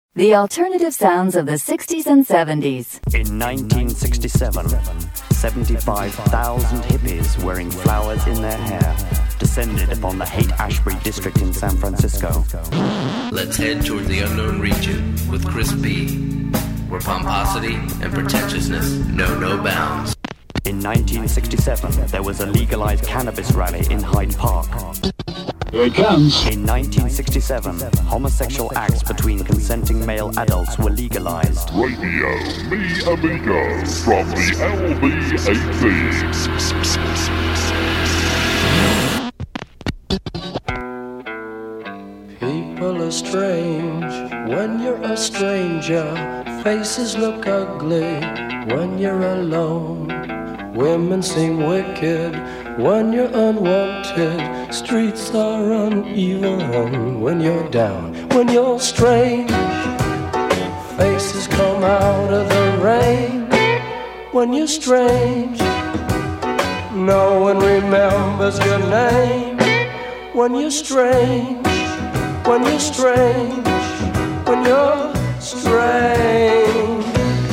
The alternative sounds of the 60s and 70s. In 1967, 75,000 hippies wearing flowers in their hair descended upon the Haight-Ashbury district in San Francisco. Let's head toward the unknown region with Chris B, where pomposity and pretentiousness know no bounds. In 1967, there was a legalized cannabis rally in Hyde Park. Here it comes. In 1967, homosexual acts between consenting male adults were legalized. Radio Me Amigo from the LB18. People are strange when you're a stranger. Faces look ugly when you're alone. Women seem wicked when you're unwanted. Streets are uneven when you're down. When you're strange, faces come out of the rain. When you're strange, no one remembers your name. When you're strange, when you're strange, when you're strange.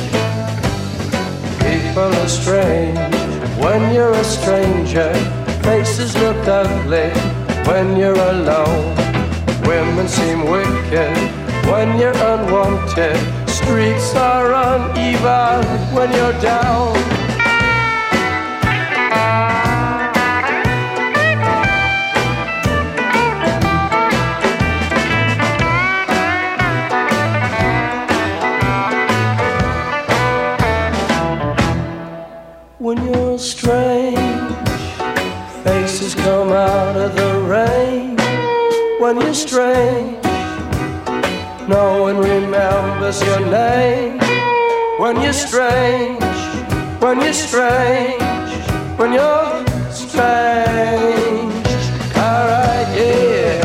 People are strange when you're a stranger. Faces look ugly when you're alone. Women seem wicked when you're unwanted. Streets are uneven when you're down. When you're strange, faces come out of the rain. When you're strange, no one remembers your name. When you're strange, when you're strange, when you're strange. Alright, yeah.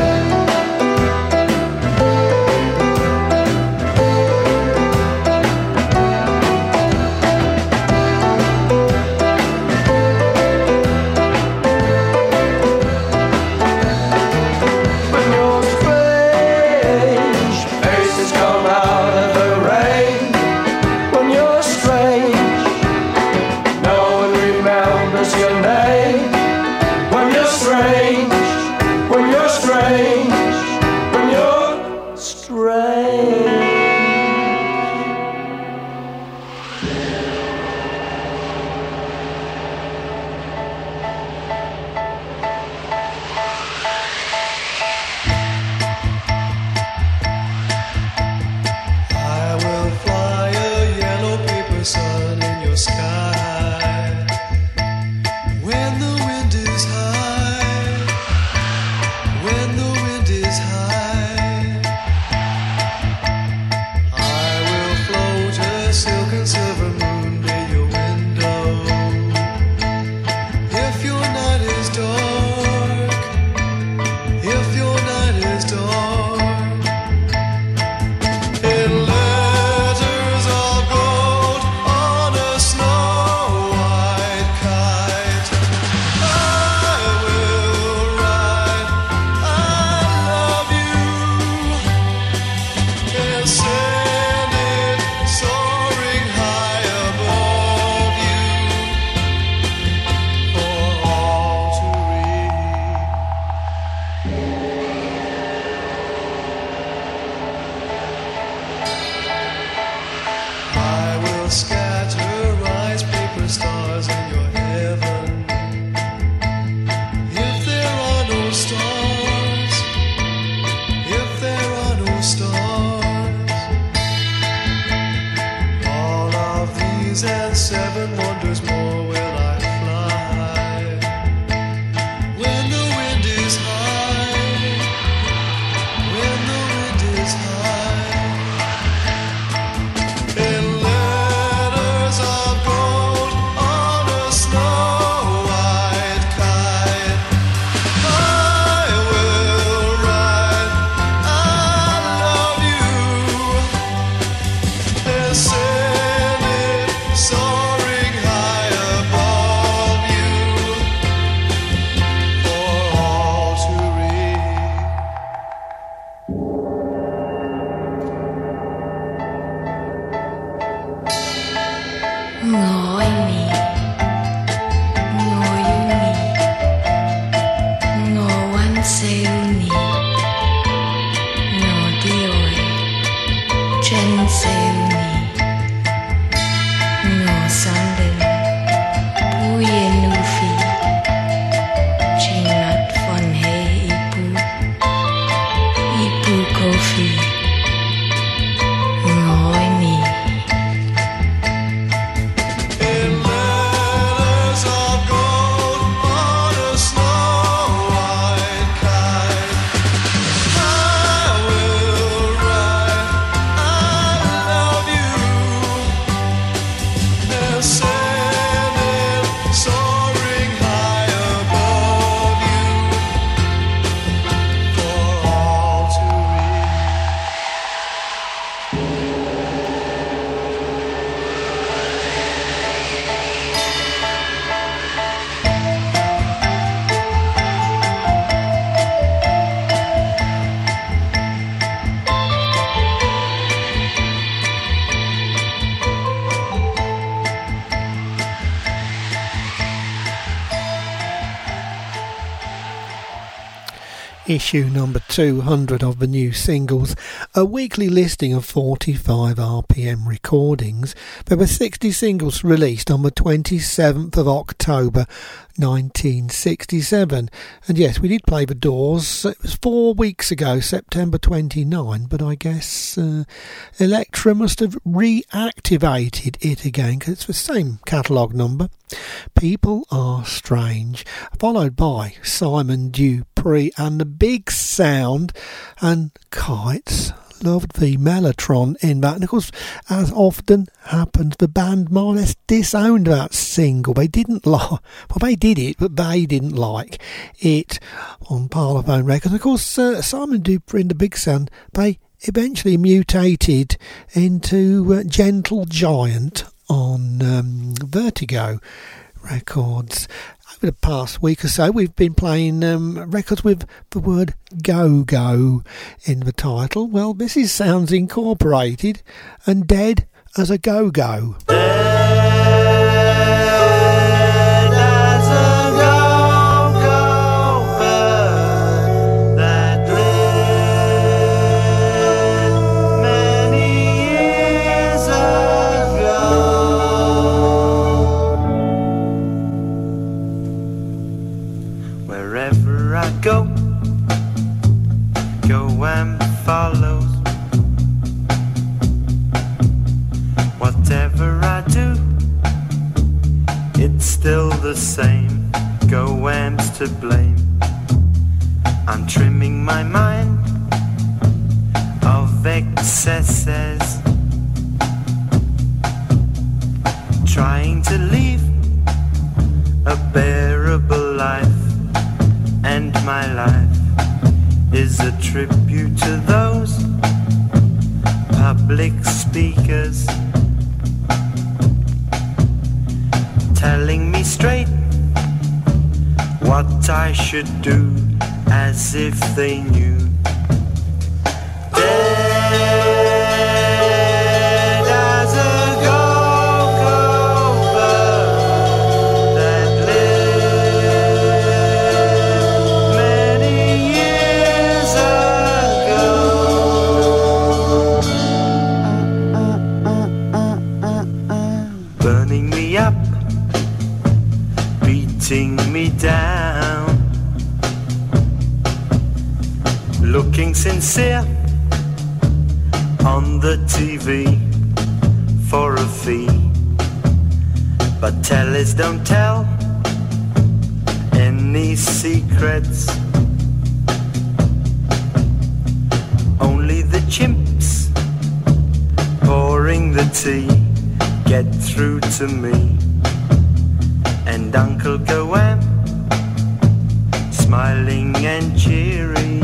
Soaring high. Issue number 200 of the new singles, a weekly listing of 45 RPM recordings. There were 60 singles released on the 27th of October 1967, and yes, we did play The Doors. It was 4 weeks ago, September 29, but I guess Elektra must have reactivated it again because it's the same catalogue number. People Are Strange, followed by Simon Dupree and the Big Sound, and Kites. Loved the Mellotron in that, and of course, as often happens, the band more or less disowned that single. They didn't like, well, they did it, but they didn't like it on Parlophone Records. Of course, Simon Dupree and the Big Sound, they eventually mutated into Gentle Giant on Vertigo Records. Over the past week or so, we've been playing records with the word go-go in the title. Well, this is Sounds Incorporated and Dead as a Go-Go. Go and follow. Whatever I do, it's still the same. Go am's to blame. I'm trimming my mind of excesses, trying to live a bearable life. And my life is a tribute to those public speakers telling me straight what I should do as if they knew. Dead as a go-go bird that lived many years ago, burning me up, beating me down, looking sincere on the TV for a fee. But tellers don't tell any secrets. Only the chimps pouring the tea get through to me. And Uncle Goam, smiling and cheery,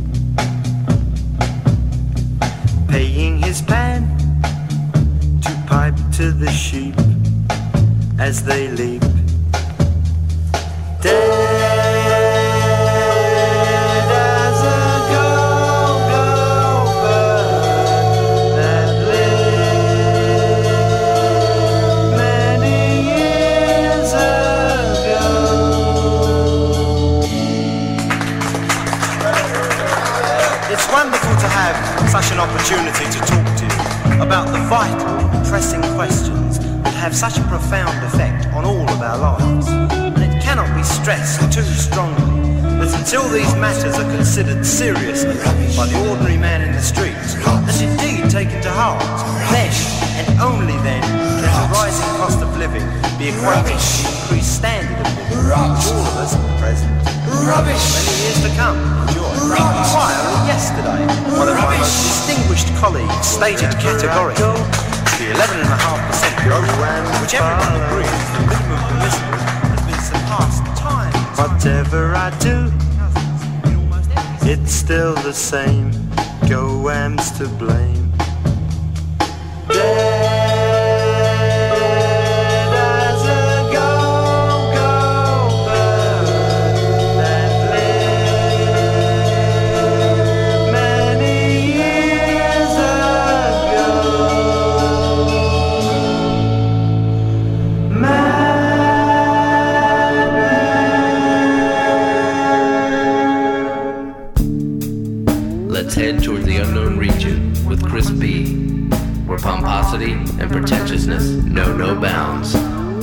paying his pan to pipe to the sheep as they leap. Dead as a go-go bird that lived many talk to you about the vital, pressing questions that have such a profound effect on all of our lives. And it cannot be stressed too strongly that until these matters are considered seriously by the ordinary man in the streets, that indeed taken to heart, then, and only then, can the rising cost of living be equated to the increased standard of living which all of us at present, many years to come, enjoy. Why, yesterday, one of my most distinguished colleagues stated categorically the 11.5% growth rate, which everyone agrees is the minimum permissible, has been surpassed time. Whatever I do, it's still the same. Go Am's to blame. Let's head toward the unknown region with Chris B, where pomposity and pretentiousness know no bounds.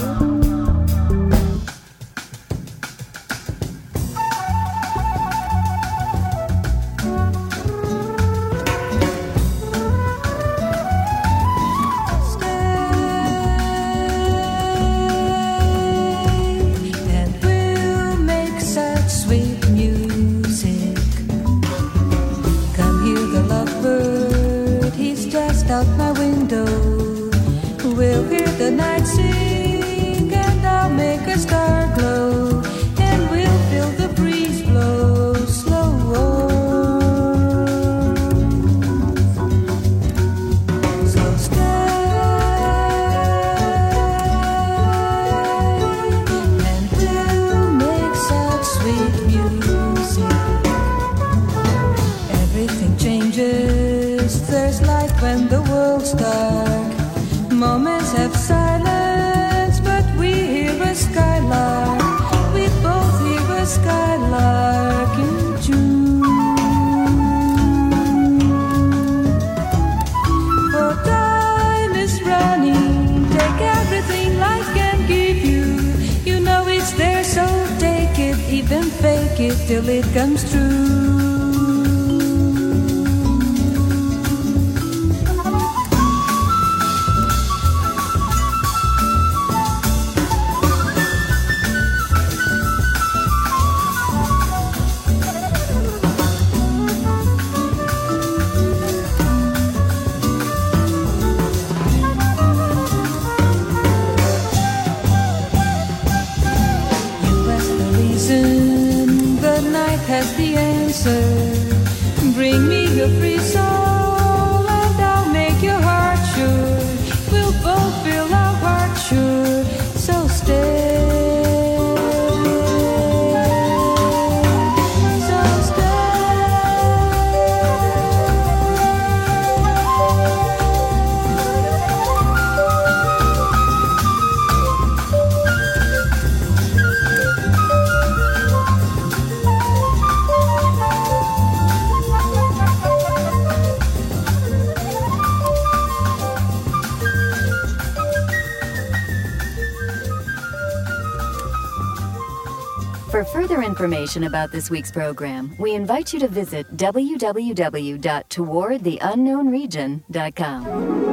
Out my window, we'll hear the night sing, and I'll make a star glow, and we'll feel the breeze blow slow. So stay and we'll make such sweet music. Everything changes, there's light when the world's dark. Moments have silence, but we hear a skylark. We both hear a skylark in June. For time is running, take everything life can give you. You know it's there, so take it, even fake it till it comes true. Has the answer. Bring me your free soul, and I'll make your heart sure. We'll both feel our heart sure. So stay. So For further information about this week's program, we invite you to visit www.towardtheunknownregion.com.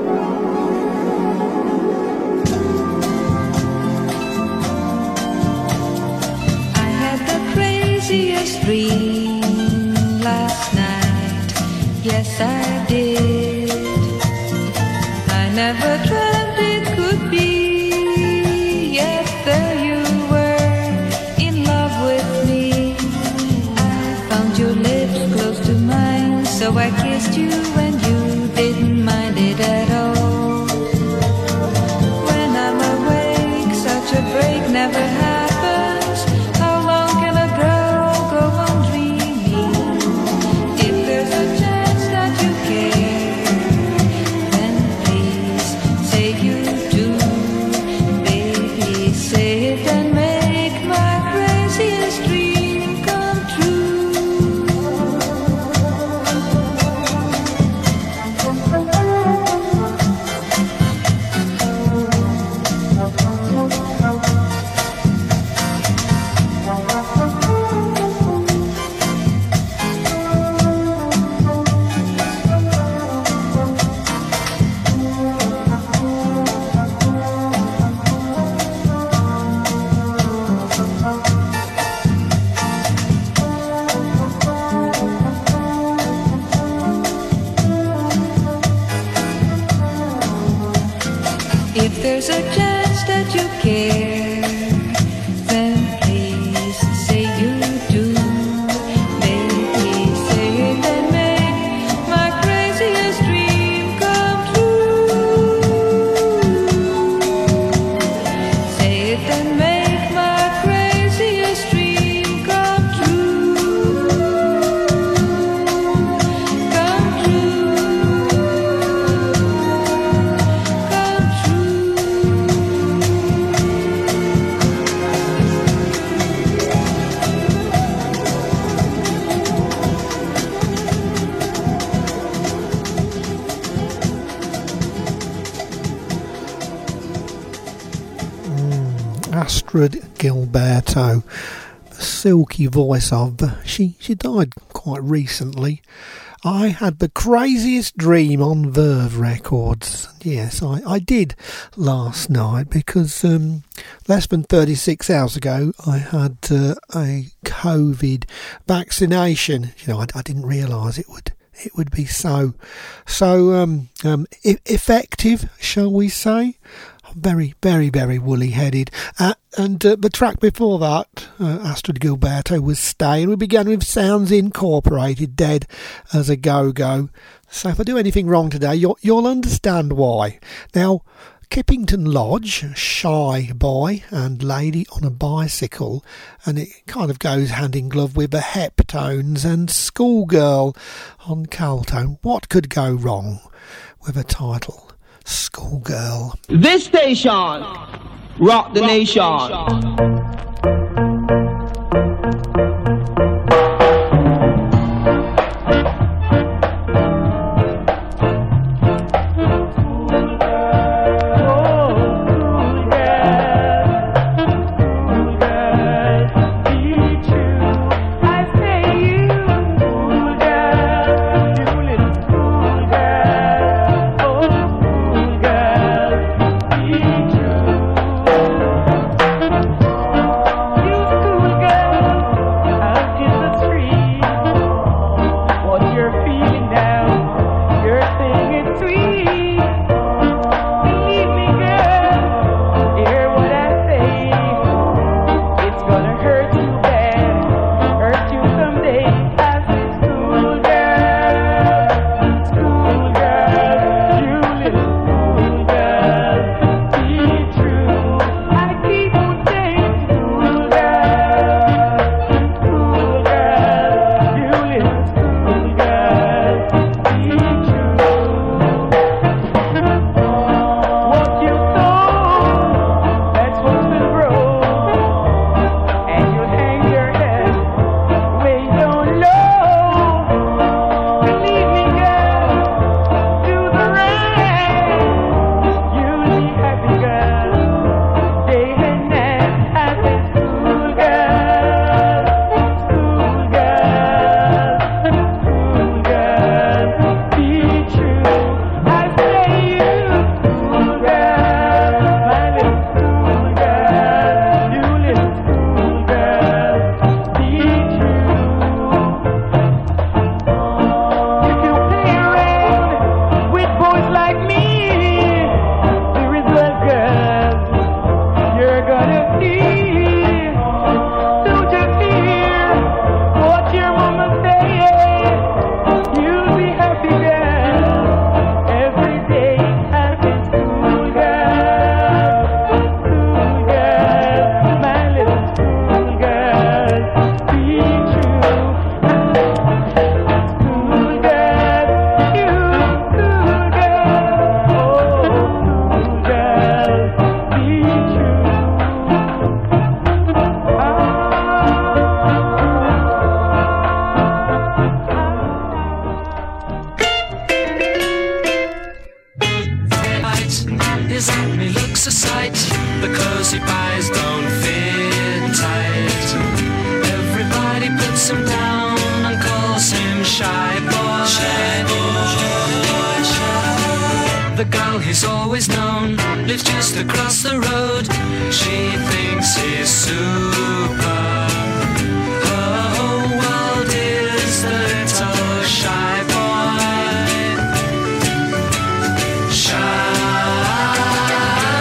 I had the craziest dream last night. Yes, I did. I never dreamt it could be. Yet there you were, in love with me. I found your lips close to mine, so I kissed you and you didn't mind it at all. When I'm awake, such a break never happens. How long can a girl go on dreaming? If there's a chance that you care, then please If there's a chance that you care, then please say you do. Baby, say it and make my craziest dream come true. Say it and make my craziest dream come true. Come true. Come true. Astrid Gilberto, the silky voice of. She died quite recently. I had the craziest dream on Verve Records. Yes, I did last night because less than 36 hours ago I had a COVID vaccination. You know, I didn't realise it would be so effective, shall we say. Very, very, very woolly-headed. And the track before that, Astrid Gilberto, was Stay, and we began with Sounds Incorporated, Dead as a Go-Go. So if I do anything wrong today, you'll understand why. Now, Kippington Lodge, Shy Boy and Lady on a Bicycle, and it kind of goes hand in glove with the Heptones and Schoolgirl on Carlton. What could go wrong with a title? Schoolgirl. This station, rock the nation. The girl he's always known lives just across the road. She thinks he's super. Her whole world is the little shy boy. Shy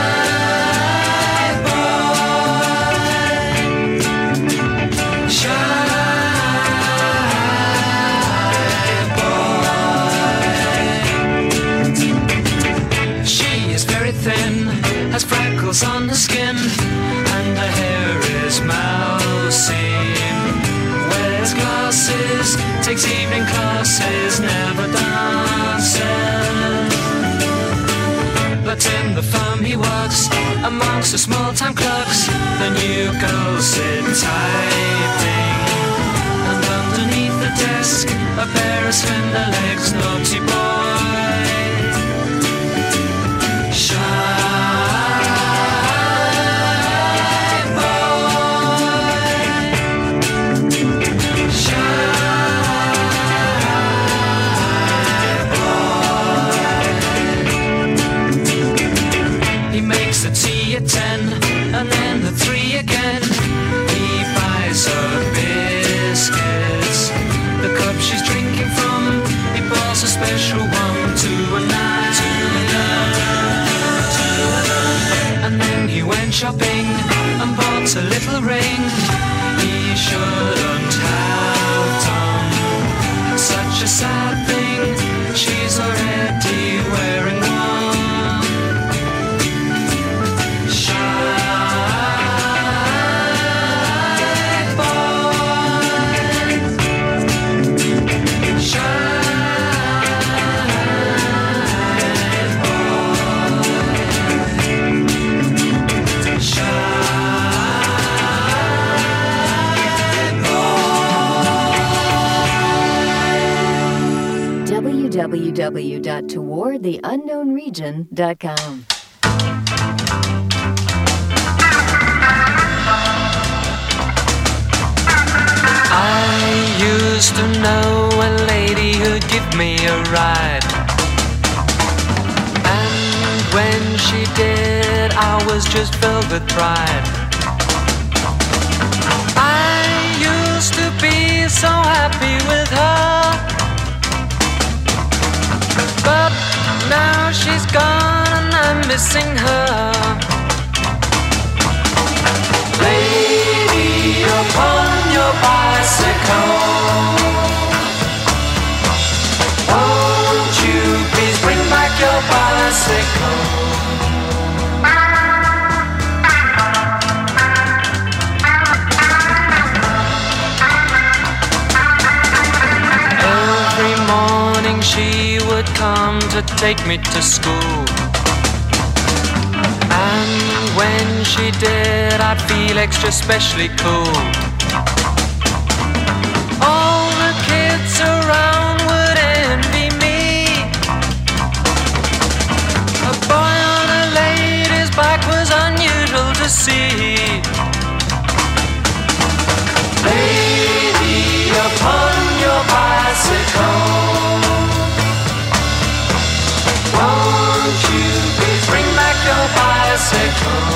wrinkles on the skin, and the hair is mousy. Wears glasses, takes evening classes, never dances. But in the firm he works, amongst the small-time clerks, the new girls sit typing. And underneath the desk, a pair of slender legs, naughty boy. Shy boy. Shy boy. He makes the tea at 10, and then the 3 again. He buys her biscuits. The cup she's drinking from, he pours a special one to a night. And then he went shopping and bought a little ring he shouldn't have done. Such a sad thing, she's already wearing one. www.towardtheunknownregion.com. I used to know a lady who'd give me a ride, and when she did, I was just filled with pride. I used to be so happy with her, but now she's gone and I'm missing her. Lady upon your bicycle, won't you please bring back your bicycle? Every morning she would come to take me to school, and when she did, I'd feel extra specially cool. All the kids around would envy me. A boy on a lady's back was unusual to see. Lady upon your bicycle, won't you please bring back your bicycle?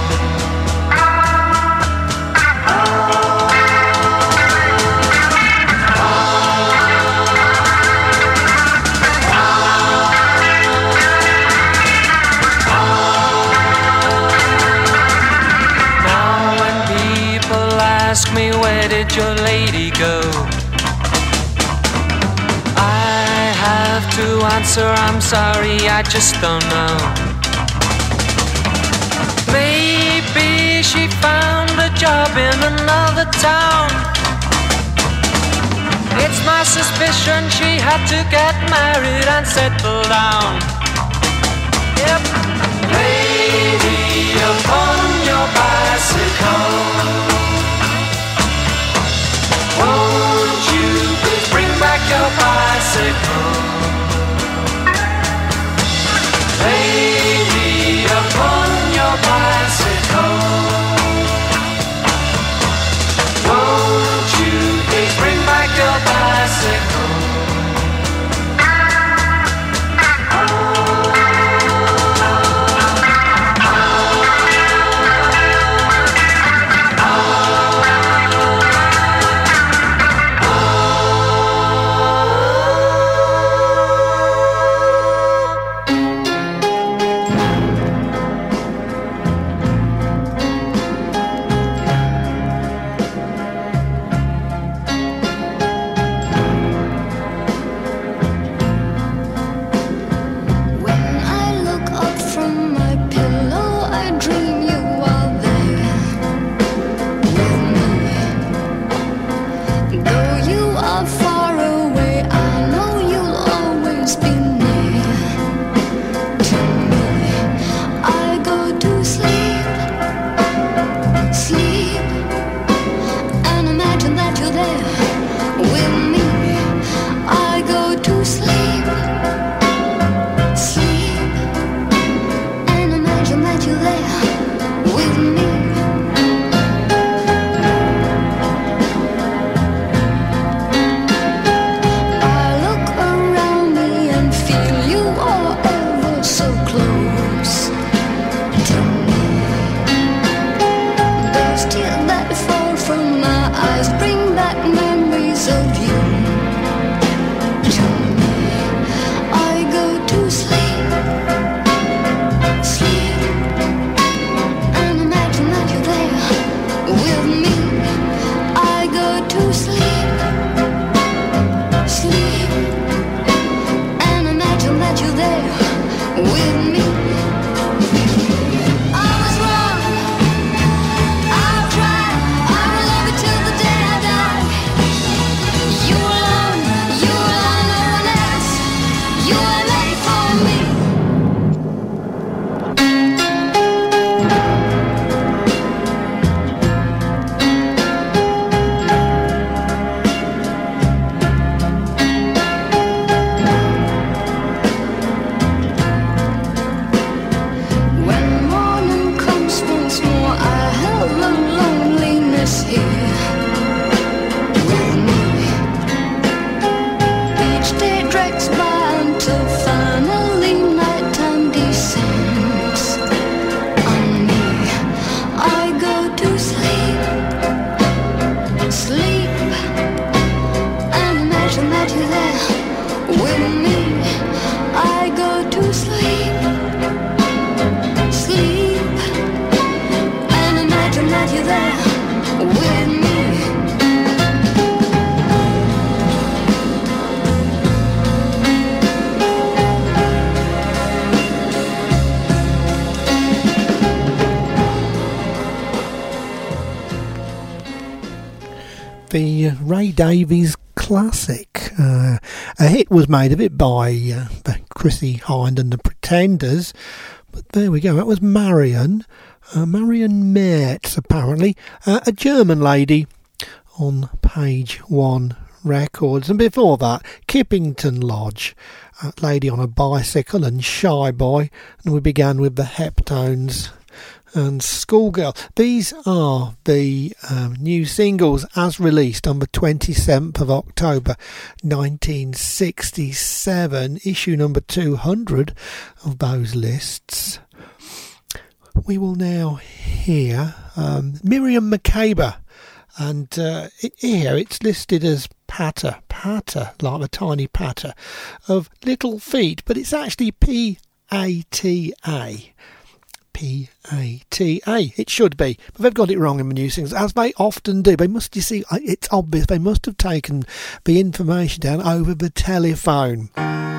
Ask me, where did your lady go? I have to answer, I'm sorry, I just don't know. Maybe she found a job in another town. It's my suspicion she had to get married and settle down. Yep. Lady upon your bicycle, won't you please bring back your bicycle? Lady upon your bicycle, won't you please bring back your bicycle? the Ray Davies classic. A hit was made of it by Chrissie Hynde and the Pretenders. But there we go. That was Marion Mertz, apparently. A German lady on Page One Records. And before that, Kippington Lodge, Lady on a Bicycle and Shy Boy. And we began with the Heptones and Schoolgirl. These are the new singles as released on the 27th of October 1967, issue number 200 of those lists. We will now hear Miriam Makeba, and here it's listed as patter, like the tiny patter of little feet, but it's actually P-A-T-A. P-A-T-A. It should be, but they've got it wrong in the new singles, as they often do. They must, you see, it's obvious, they must have taken the information down over the telephone.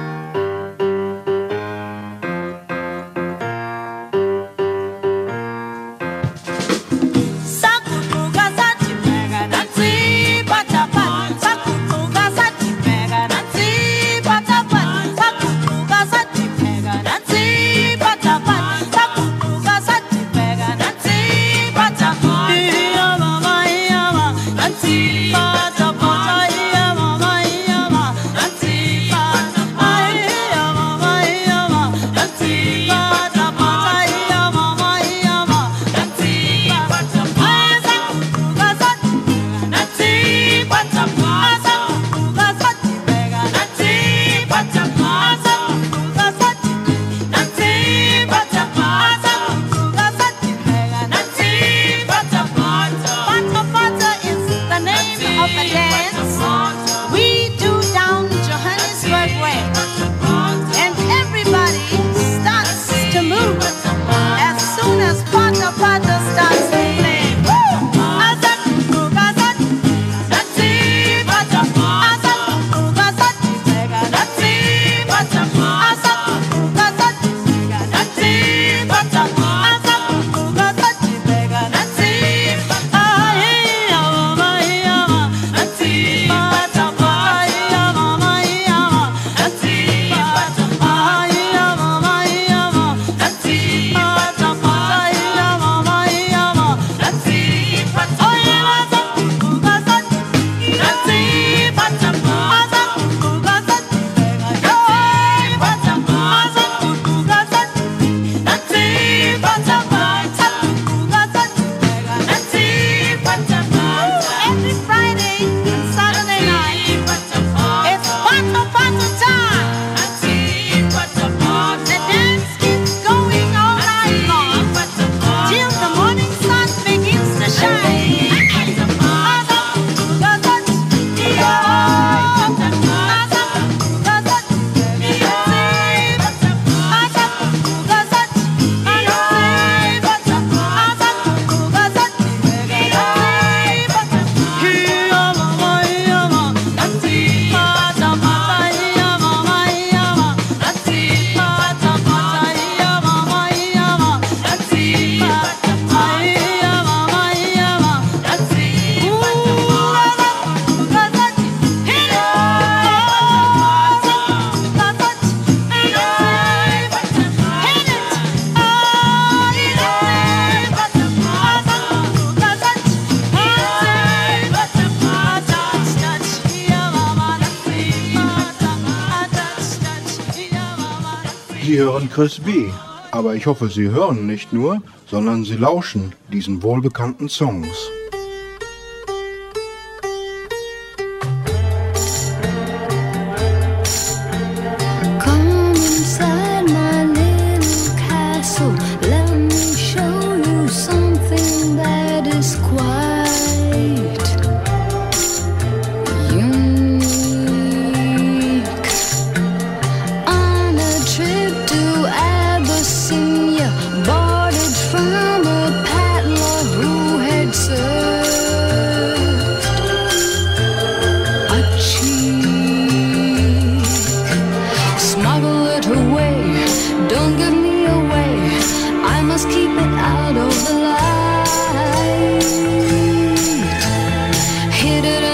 Sie hören Chris B., aber ich hoffe, Sie hören nicht nur, sondern Sie lauschen diesen wohlbekannten Songs. Come inside my little castle, let me show you something that is quite unique. On a trip to Abyssinia, boarded from a paddler who had served a cheek. Smuggle it away, don't give me away, I must keep it out of the light. Hid it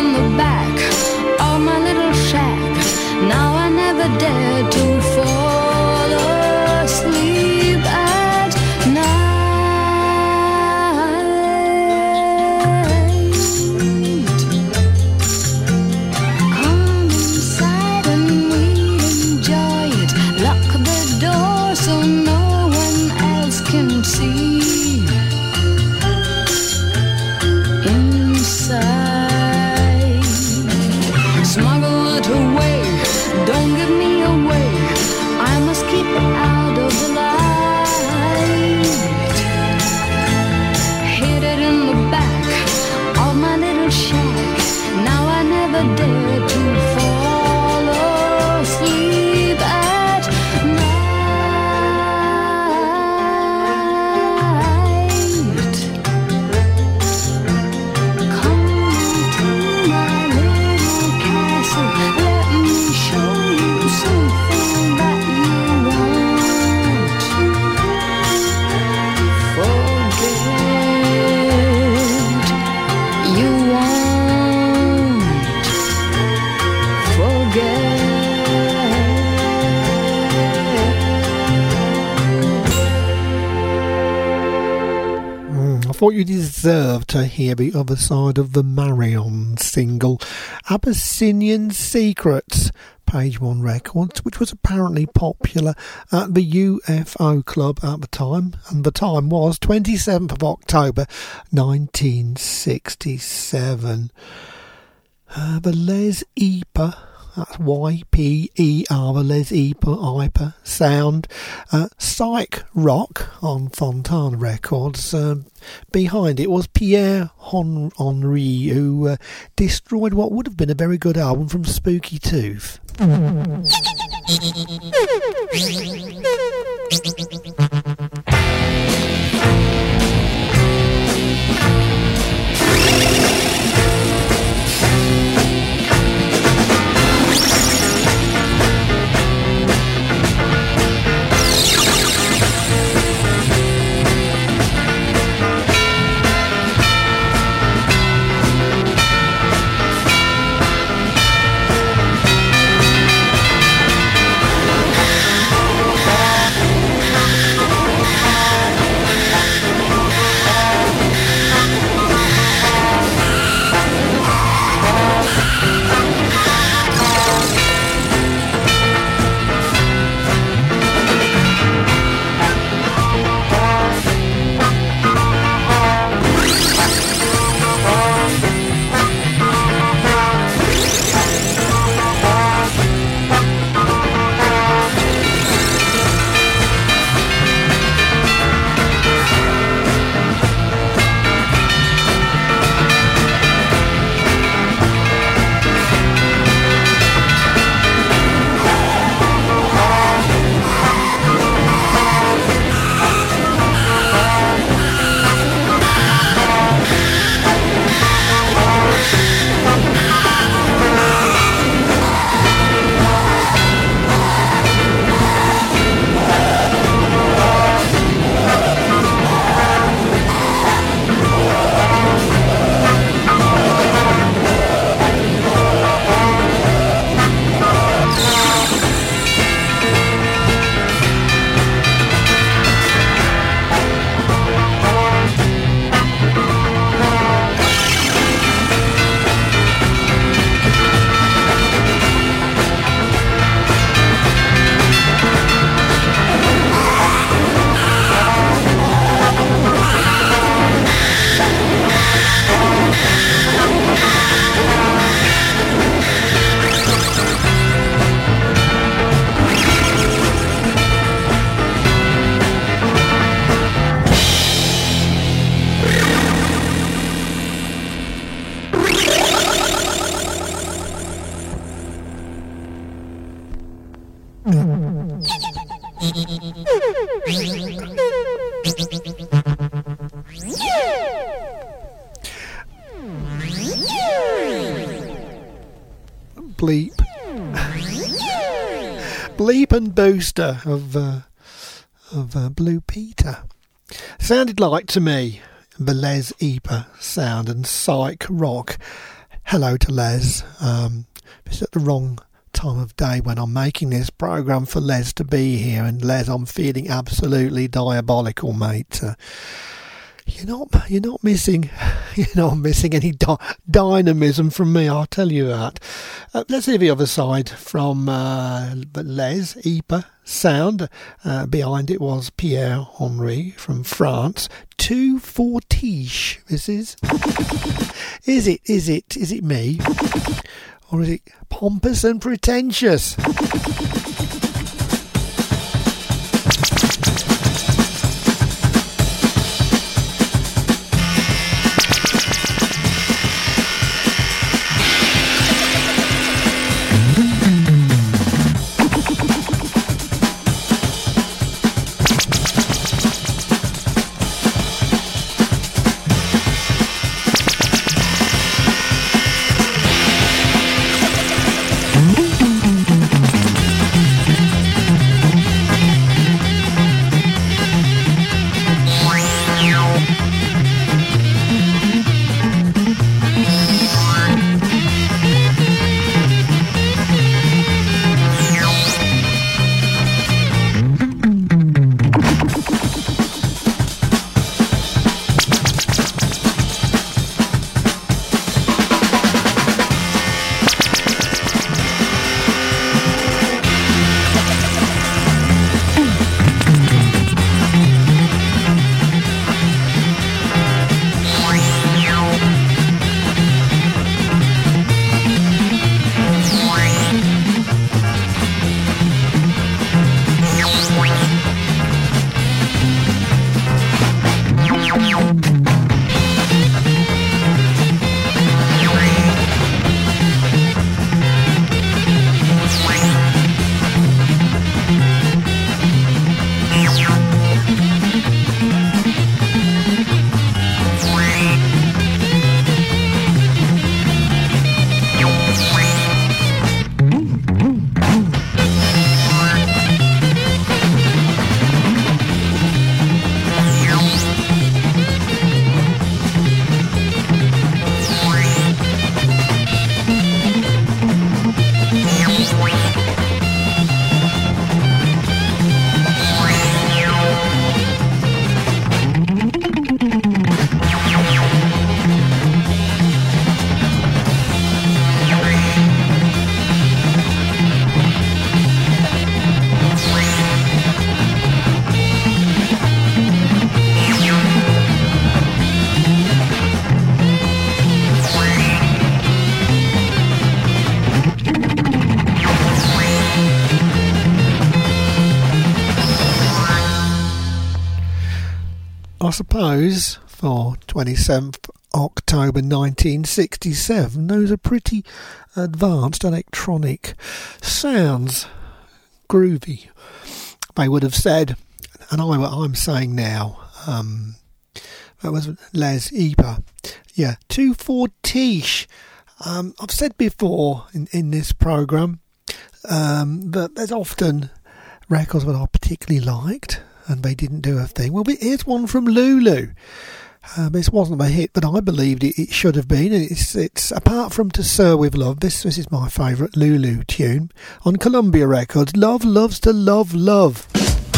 thought you deserved to hear the other side of the Marion single, Abyssinian Secrets, Page One Records, which was apparently popular at the UFO Club at the time, and the time was 27th of October 1967. The Les Eper, that's Y-P-E-R, the Les Eper sound, psych rock on Fontana Records. Behind it was Pierre Henry, who destroyed what would have been a very good album from Spooky Tooth. Bleep and Booster of Blue Peter. Sounded like to me the Les Eper sound and psych rock. Hello to Les. It's at the wrong time of day when I'm making this programme for Les to be here, and Les, I'm feeling absolutely diabolical, mate. You're not missing any dynamism from me, I'll tell you that. Let's hear the other side from the Les Eper sound. Behind it was Pierre Henry from France. Two Fortiche. This is. Is it me? Or is it pompous and pretentious? I suppose for 27th October 1967, those are pretty advanced electronic sounds. Groovy, they would have said, and I'm saying now. That was Les Eber. Yeah, 2/4 I've said before in this programme that there's often records that I particularly liked and they didn't do a thing. Well, here's one from Lulu. This wasn't a hit, but I believed it should have been. It's apart from To Sir With Love, this is my favourite Lulu tune on Columbia Records. Love Loves to Love Love.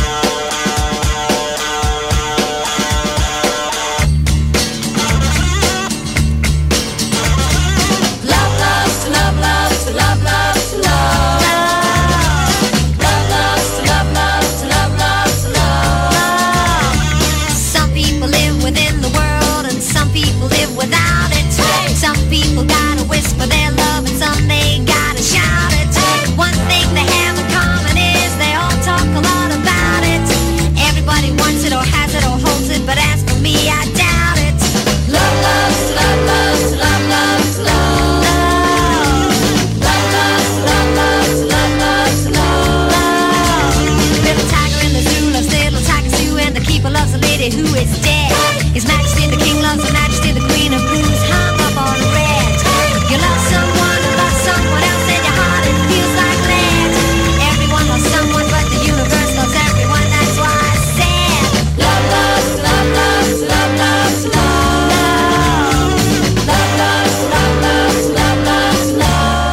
Who is dead? His Majesty the King loves Her Majesty the Queen of Blues, hung up on red. You love someone else, and your heart it feels like lead. Everyone loves someone, but the universe loves everyone. That's why I said, love loves, love loves, love loves, love. Love loves, love loves, love loves, love.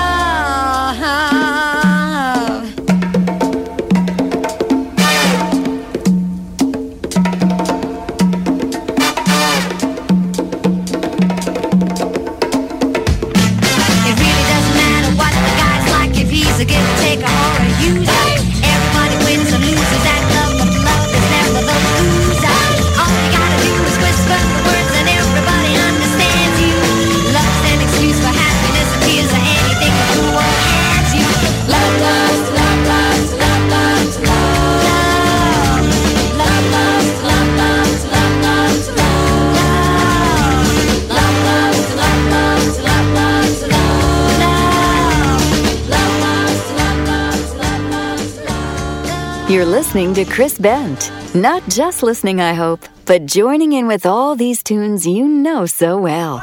You're listening to Chris Bent. Not just listening, I hope, but joining in with all these tunes you know so well.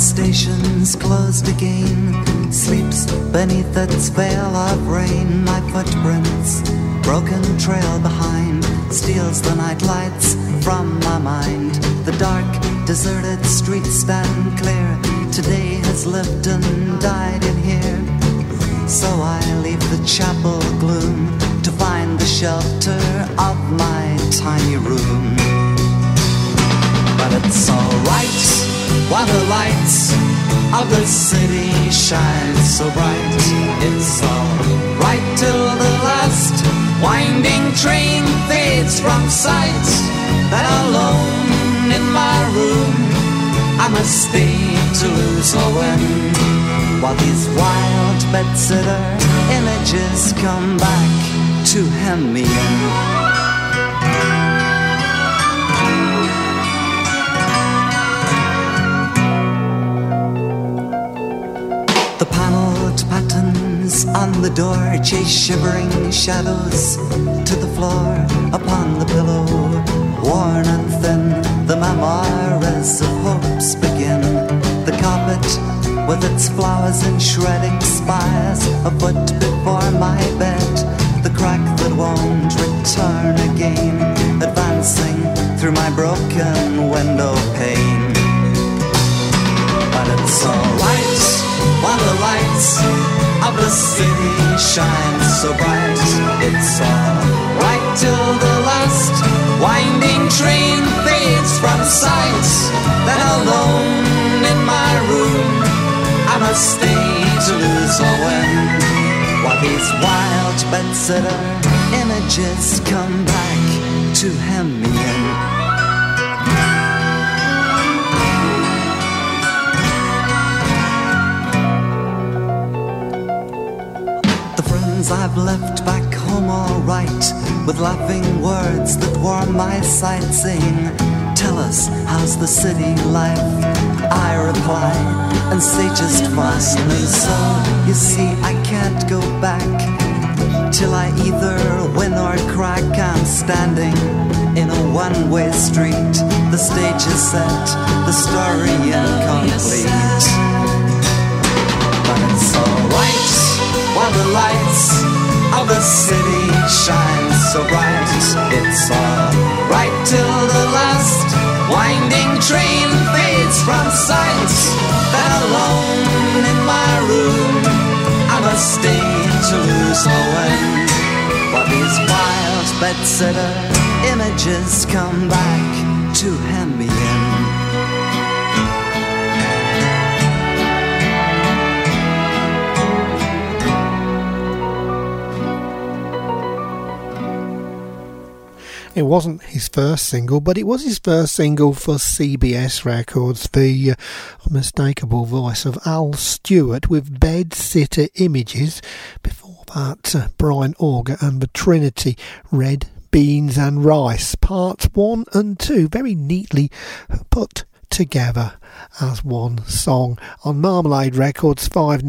station's closed again, sleeps beneath its veil of rain. My footprints, broken trail behind, steals the night lights from my mind. The dark, deserted streets stand clear. Today has lived and died in here. So I leave the chapel gloom to find the shelter of my tiny room. But it's alright while the lights of the city shine so bright. It's alright till the last winding train fades from sight. That alone in my room I must stay to lose or win, while these wild bedsitter images come back to hem me in. The panelled patterns on the door chase shivering shadows to the floor. Upon the pillow, worn and thin, the memoirs of hopes begin. The carpet with its flowers and shredding spires, a foot before my bed, the crack that won't return again, advancing through my broken window pane. But it's alright while the lights of the city shine so bright. It's alright till the last winding train fades from sight. Then alone in my room I must stay to lose or win, while these wild bedsitter images come back to hem me in. I've left back home all right, with laughing words that warm my sight, saying, tell us, how's the city life? I reply, and say just fine. And so, you see, I can't go back till I either win or crack. I'm standing in a one-way street. The stage is set, the story incomplete. But it's alright while the lights of the city shine so bright. It's alright till the last winding train fades from sight. Then alone in my room I must stay to lose or win, while these wild bedsitter images come back to hem me in. It wasn't his first single, but it was his first single for CBS Records, the unmistakable voice of Al Stewart with Bedsitter Images. Before that, Brian Auger and the Trinity, Red Beans and Rice, parts 1 and 2, very neatly put together as one song on Marmalade Records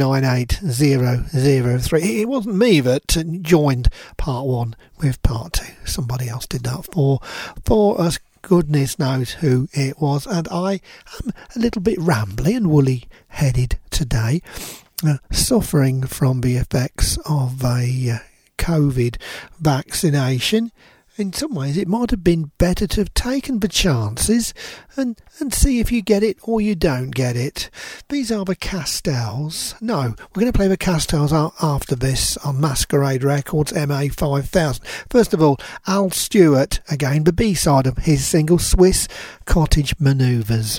598003. It wasn't me that joined part 1 with part 2. Somebody else did that for us. Goodness knows who it was. And I am a little bit rambly and woolly headed today, suffering from the effects of a COVID vaccination. In some ways, it might have been better to have taken the chances and see if you get it or you don't get it. These are the Castells. No, we're going to play the Castells after this on Masquerade Records MA 5000. First of all, Al Stewart, again, the B-side of his single Swiss Cottage Manoeuvres.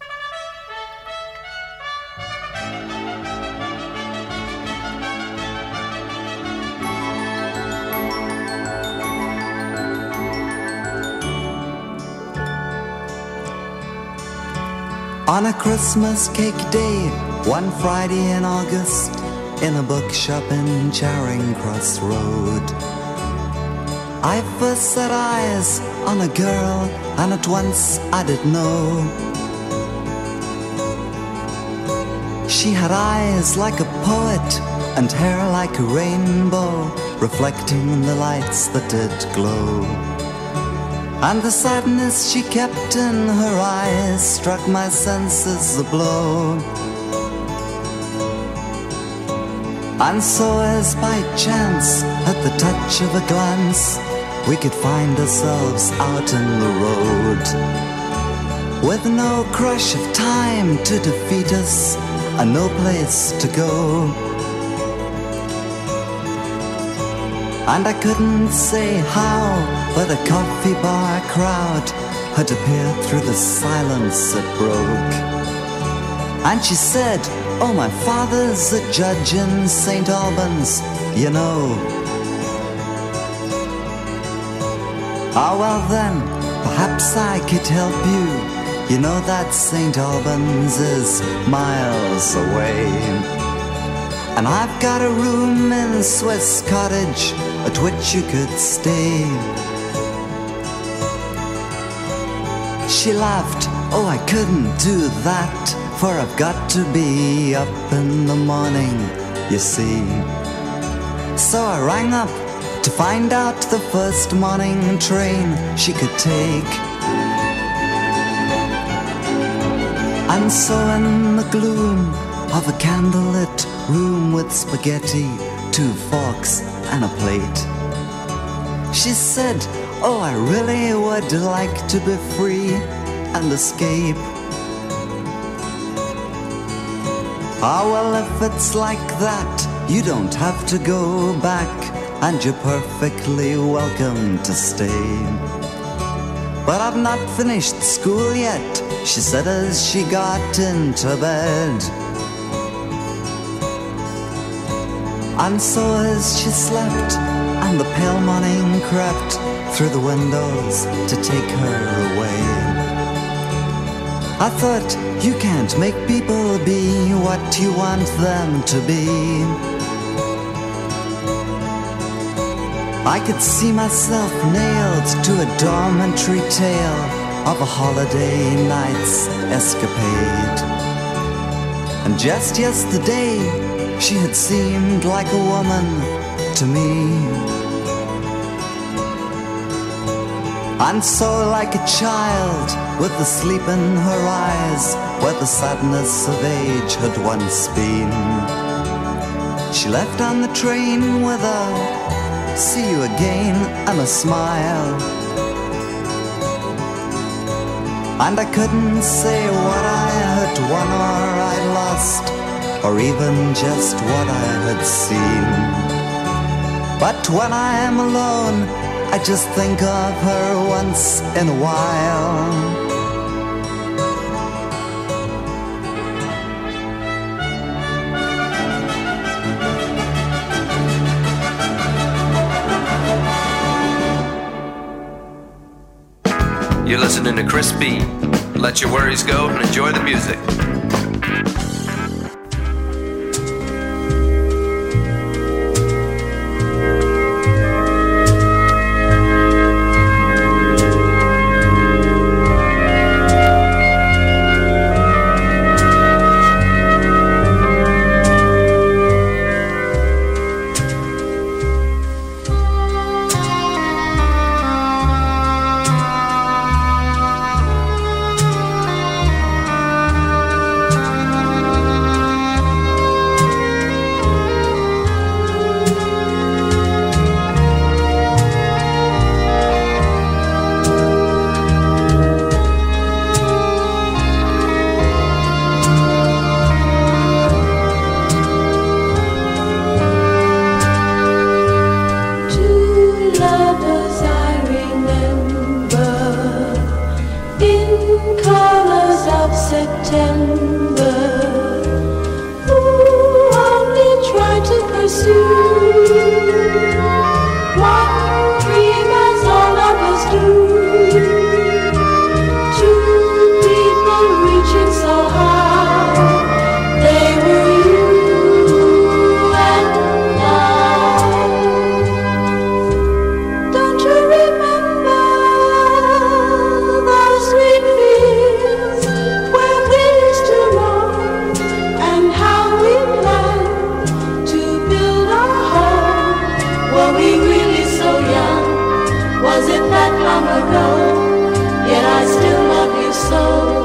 On a Christmas cake day, one Friday in August, in a bookshop in Charing Cross Road, I first set eyes on a girl, and at once I did know. She had eyes like a poet, and hair like a rainbow, reflecting the lights that did glow. And the sadness she kept in her eyes struck my senses a blow. And so as by chance, at the touch of a glance, we could find ourselves out in the road, with no crush of time to defeat us, and no place to go. And I couldn't say how, but a coffee bar crowd had appeared through the silence that broke. And she said, "Oh, my father's a judge in St. Albans, you know." "Ah, well then, perhaps I could help you. You know that St. Albans is miles away. And I've got a room in Swiss Cottage at which you could stay." She laughed, "Oh, I couldn't do that, for I've got to be up in the morning, you see." So I rang up to find out the first morning train she could take. And so in the gloom of a candlelit room with spaghetti, 2 forks and a plate, she said, "Oh, I really would like to be free and escape." "Ah, well, if it's like that, you don't have to go back, and you're perfectly welcome to stay." "But I've not finished school yet," she said as she got into bed. And so as she slept, and the pale morning crept through the windows to take her away, I thought, you can't make people be what you want them to be. I could see myself nailed to a dormitory tale of a holiday night's escapade. And just yesterday, she had seemed like a woman to me. And so like a child, with the sleep in her eyes, where the sadness of age had once been, she left on the train with a "see you again" and a smile. And I couldn't say what I had won or I lost, or even just what I had seen. But when I am alone, I just think of her once in a while. You're listening to Chris B. Let your worries go and enjoy the music. And how we plan to build our it that long ago? Yet I still love you so.